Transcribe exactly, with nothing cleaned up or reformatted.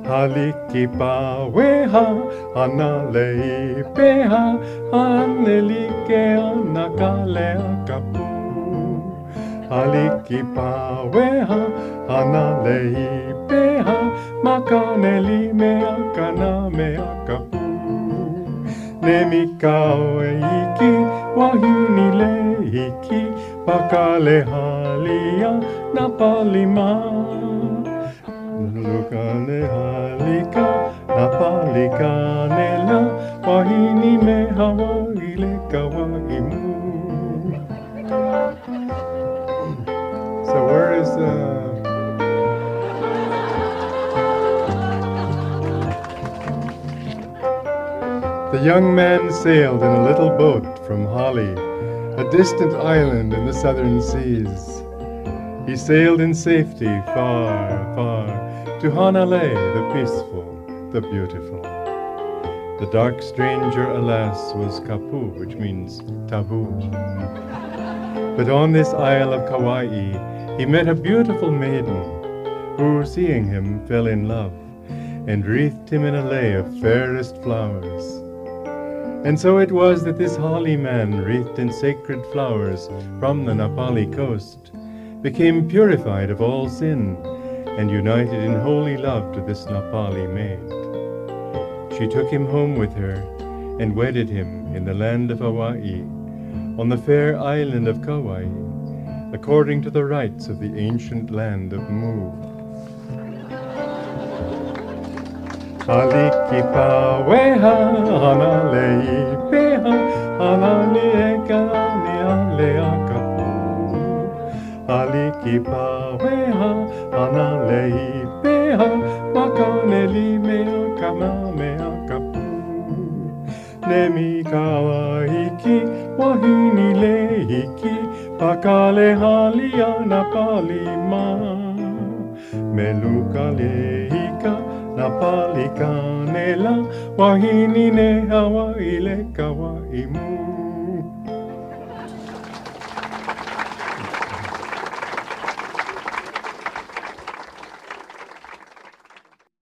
Halikipaweha, analeipeha, anelikea nakalea kapu. Halikipaweha, analeipeha, makanelimea kanamea kapu. Nemikaweiki, wahinileiki, pakalehalia napalima. Lukale halika, napalika nela, wahini me hawaile kawahimu. So where is the... The young man sailed in a little boat from Hali, a distant island in the southern seas. He sailed in safety far, far, to Hanalei, the peaceful, the beautiful. The dark stranger, alas, was Kapu, which means taboo. But on this isle of Kauai, he met a beautiful maiden, who, seeing him, fell in love, and wreathed him in a lei of fairest flowers. And so it was that this Hali man, wreathed in sacred flowers from the Napali coast, became purified of all sin, and united in holy love to this Napali maid. She took him home with her, and wedded him in the land of Hawaii, on the fair island of Kauai, according to the rites of the ancient land of Mu. Halikipaweha, hanaleipeha, hanalieka nialea kapu. Halikipaweha, hanalehipeha, makanelimea kamamea kapu. Nemikawaiki, wahinileiki, pakalehalia napalima. Melukalehika, napalikanela, wahinine hawaile kawaimu.